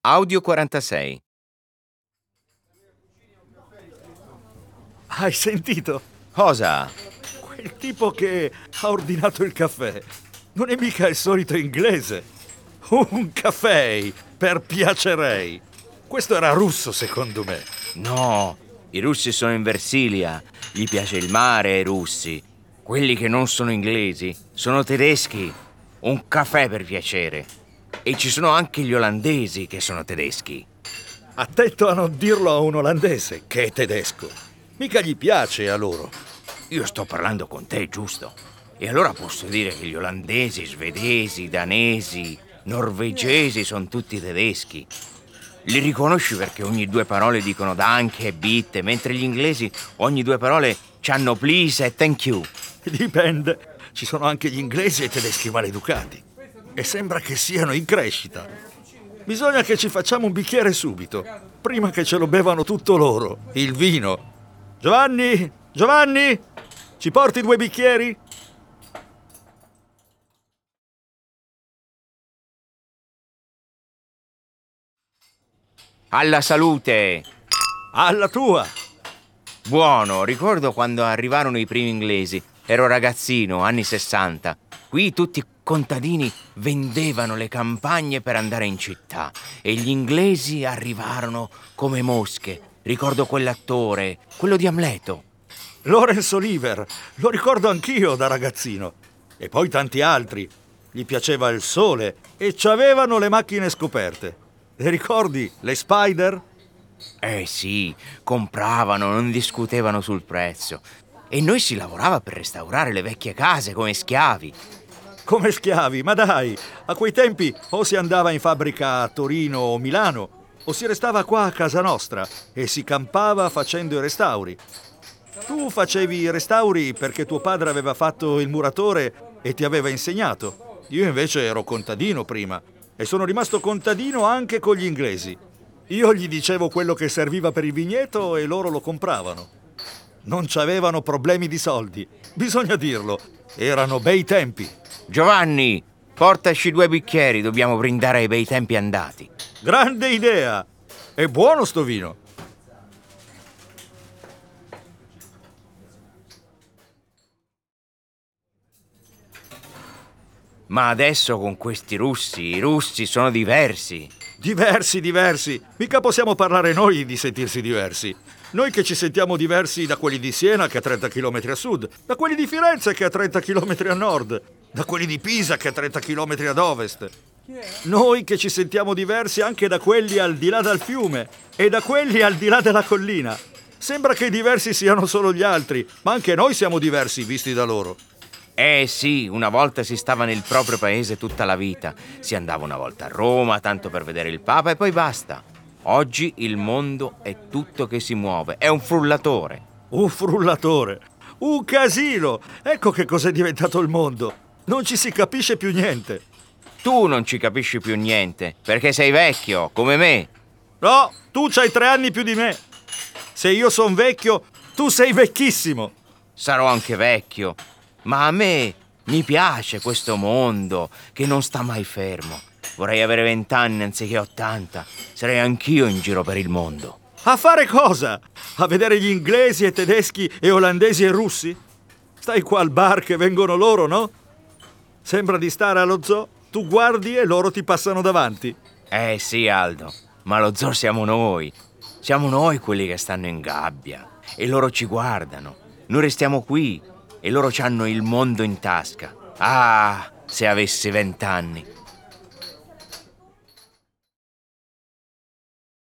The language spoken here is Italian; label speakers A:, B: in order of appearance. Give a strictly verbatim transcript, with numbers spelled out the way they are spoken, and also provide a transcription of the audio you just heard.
A: Audio quarantasei.
B: Hai sentito?
A: Cosa?
B: Quel tipo che ha ordinato il caffè non è mica il solito inglese. Un caffè, per piacerei. Questo era russo, secondo me.
A: No, i russi sono in Versilia. Gli piace il mare ai russi. Quelli che non sono inglesi sono tedeschi. Un caffè per piacere. E ci sono anche gli olandesi che sono tedeschi.
B: Attento a non dirlo a un olandese che è tedesco. Mica gli piace a loro.
A: Io sto parlando con te, giusto? E allora posso dire che gli olandesi, svedesi, danesi, norvegesi sono tutti tedeschi. Li riconosci perché ogni due parole dicono danke e bitte, mentre gli inglesi ogni due parole c'hanno please e thank you.
B: Dipende. Ci sono anche gli inglesi e i tedeschi maleducati. E sembra che siano in crescita. Bisogna che ci facciamo un bicchiere subito, prima che ce lo bevano tutto loro, il vino. Giovanni, Giovanni, ci porti due bicchieri?
A: Alla salute!
B: Alla tua!
A: Buono, ricordo quando arrivarono i primi inglesi. Ero ragazzino, anni sessanta. Qui tutti i contadini vendevano le campagne per andare in città e gli inglesi arrivarono come mosche. Ricordo quell'attore, quello di Amleto.
B: Laurence Olivier, lo ricordo anch'io da ragazzino. E poi tanti altri. Gli piaceva il sole e c'avevano le macchine scoperte. Le ricordi le Spider?
A: Eh sì, compravano, non discutevano sul prezzo. E noi si lavorava per restaurare le vecchie case come schiavi.
B: Come schiavi, ma dai, a quei tempi o si andava in fabbrica a Torino o Milano, o si restava qua a casa nostra e si campava facendo i restauri. Tu facevi i restauri perché tuo padre aveva fatto il muratore e ti aveva insegnato. Io invece ero contadino prima e sono rimasto contadino anche con gli inglesi. Io gli dicevo quello che serviva per il vigneto e loro lo compravano. Non c'avevano problemi di soldi, bisogna dirlo, erano bei tempi.
A: Giovanni, portaci due bicchieri, dobbiamo brindare ai bei tempi andati.
B: Grande idea! È buono sto vino.
A: Ma adesso con questi russi, i russi sono diversi.
B: Diversi, diversi. Mica possiamo parlare noi di sentirsi diversi. Noi che ci sentiamo diversi da quelli di Siena che è a trenta chilometri a sud, da quelli di Firenze che è a trenta chilometri a nord, da quelli di Pisa che è a trenta chilometri ad ovest. Noi che ci sentiamo diversi anche da quelli al di là dal fiume e da quelli al di là della collina. Sembra che i diversi siano solo gli altri, ma anche noi siamo diversi visti da loro.
A: Eh sì, una volta si stava nel proprio paese tutta la vita. Si andava una volta a Roma, tanto per vedere il Papa e poi basta. Oggi il mondo è tutto che si muove, è un frullatore.
B: Un frullatore, un casino! Ecco che cos'è diventato il mondo. Non ci si capisce più niente.
A: Tu non ci capisci più niente, perché sei vecchio, come me.
B: No, tu c'hai tre anni più di me. Se io son vecchio, tu sei vecchissimo.
A: Sarò anche vecchio, ma a me mi piace questo mondo che non sta mai fermo. Vorrei avere vent'anni anziché ottanta. Sarei anch'io in giro per il mondo.
B: A fare cosa? A vedere gli inglesi e tedeschi e olandesi e russi? Stai qua al bar che vengono loro, no? Sembra di stare allo zoo. Tu guardi e loro ti passano davanti.
A: Eh sì, Aldo, ma lo zoo siamo noi. Siamo noi quelli che stanno in gabbia e loro ci guardano. Noi restiamo qui e loro c'hanno il mondo in tasca. Ah, se avessi vent'anni.